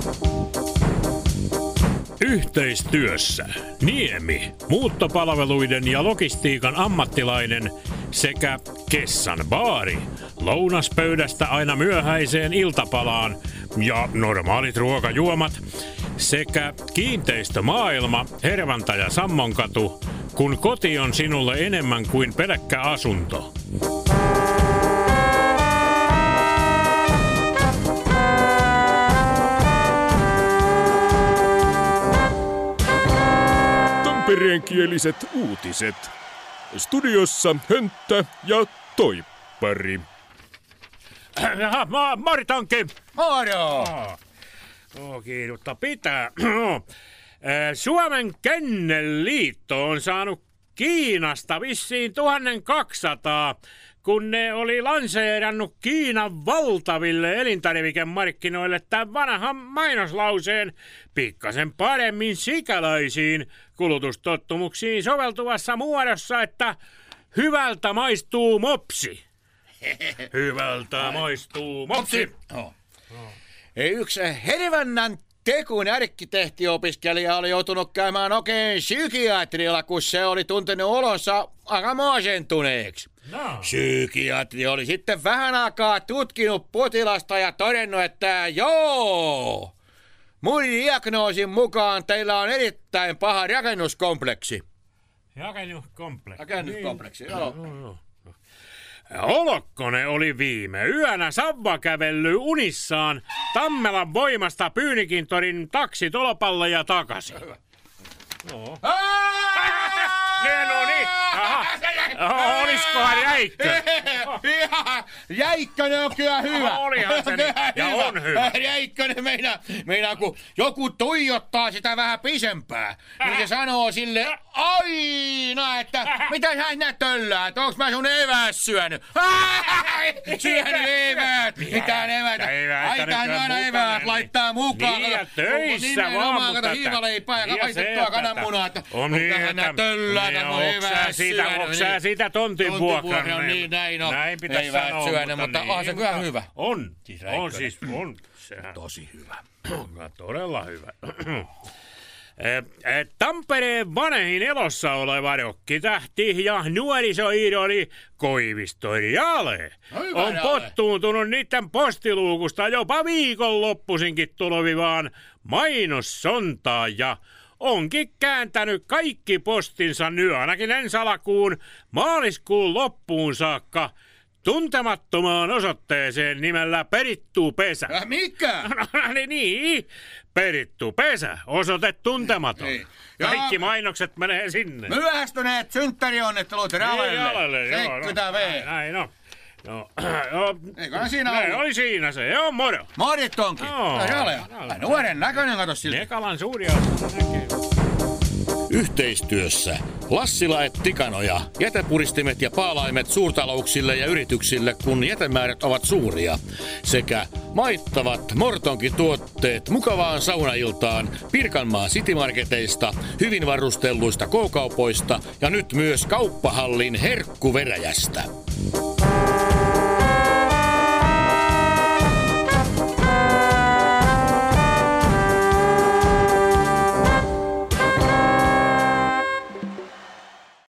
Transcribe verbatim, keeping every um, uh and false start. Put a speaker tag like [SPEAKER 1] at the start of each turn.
[SPEAKER 1] Yhteistyössä Niemi, muuttopalveluiden ja logistiikan ammattilainen sekä Kessan baari, lounaspöydästä aina myöhäiseen iltapalaan ja normaalit ruokajuomat sekä kiinteistömaailma, Hervanta ja Sammonkatu, kun koti on sinulle enemmän kuin pelkkä asunto.
[SPEAKER 2] Tampereenkieliset uutiset. Studiossa Hönttä ja Toippari.
[SPEAKER 1] Jaha, ma- Maritanki!
[SPEAKER 3] Moro!
[SPEAKER 1] Oh, oh, kiirutta pitää. Suomen Kennelliitto on saanut Kiinasta vissiin tuhatkaksisataa, kun ne oli lanseerannut Kiinan valtaville elintarvikemarkkinoille tämän vanhan mainoslauseen pikkasen paremmin sikäläisiin kulutustottumuksiin soveltuvassa muodossa, että hyvältä maistuu mopsi. Hyvältä maistuu mopsi.
[SPEAKER 3] Oh. Yksi Hervannan Tekun arkkitehtiopiskelija oli joutunut käymään oikein psykiatrilla, kun se oli tuntenut olonsa aika masentuneeksi.
[SPEAKER 1] No.
[SPEAKER 3] Psykiatri oli sitten vähän aikaa tutkinut potilasta ja todennut, että joo, mun diagnoosin mukaan teillä on erittäin paha rakennuskompleksi.
[SPEAKER 1] Rakennuskompleksi.
[SPEAKER 3] Rakennuskompleksi, niin. Joo.
[SPEAKER 1] No, no. Olokkonen oli viime yönä savvakävellyt unissaan Tammelan voimasta Pyynikintorin taksitolpalle ja takaisin. No. No niin, aha. Oliskohan Jäikkö?
[SPEAKER 3] Jäikkönen on kyllä hyvä.
[SPEAKER 1] Olihan se niin, ja on hyvä.
[SPEAKER 3] Jäikkönen meinaa, meinaa, kun joku tuijottaa sitä vähän pisempää, niin se sanoo sille aina, että mitä sä nää töllää, että onks mä sun eväs syönyt? Syönyt eväät, mitään eväät. Aitaan aina eväät laittaa mukaan.
[SPEAKER 1] Niin ja töissä vaan, mutta
[SPEAKER 3] tätä. Hiivaleipää ja paistettua kananmunaa, että
[SPEAKER 1] onko
[SPEAKER 3] nää töllää, että mun eväs syönyt.
[SPEAKER 1] Onko sä sitä tontin vuokra?
[SPEAKER 3] Niin, näin on.
[SPEAKER 1] Näin pitäisi sanoa,
[SPEAKER 3] syönyt, mutta
[SPEAKER 1] niin,
[SPEAKER 3] onhan se kyllä hyvä.
[SPEAKER 1] On, on siis, on. Sehän
[SPEAKER 3] tosi hyvä.
[SPEAKER 1] Todella hyvä. Tampereen vanhin elossa oleva rokkitähti ja nuorisoidoli Koivisto Jale on pottuuntunut niiden postiluukusta jopa viikonloppuisinkin tulevivaan mainossontaan ja onkin kääntänyt kaikki postinsa nyt ainakin ensi alkuun maaliskuun loppuun saakka tuntemattomaan osoitteeseen nimellä Perittu Pesä.
[SPEAKER 3] Äh, mikä?
[SPEAKER 1] No niin, Perittu Pesä, osoite tuntematon.
[SPEAKER 3] Ei.
[SPEAKER 1] Kaikki mainokset menee sinne.
[SPEAKER 3] Myöhästyneet synttärionnettelut Ralelle. seitsemänkymmentä V.
[SPEAKER 1] Näin, näin no. No, no,
[SPEAKER 3] eiköhän siinä ollut?
[SPEAKER 1] Ne oli siinä se, joo, moro.
[SPEAKER 3] Morit onkin.
[SPEAKER 1] No,
[SPEAKER 3] Ralea. Nuoren näköinen, kato siltä.
[SPEAKER 1] Nekalan suuri asia näkee.
[SPEAKER 4] Yhteistyössä Lassila et Tikanoja, jätepuristimet ja paalaimet suurtalouksille ja yrityksille, kun jätemäärät ovat suuria. Sekä maittavat Mortonki-tuotteet mukavaan saunailtaan Pirkanmaan Citymarketeista, hyvin varustelluista K-kaupoista ja nyt myös Kauppahallin herkkuveräjästä.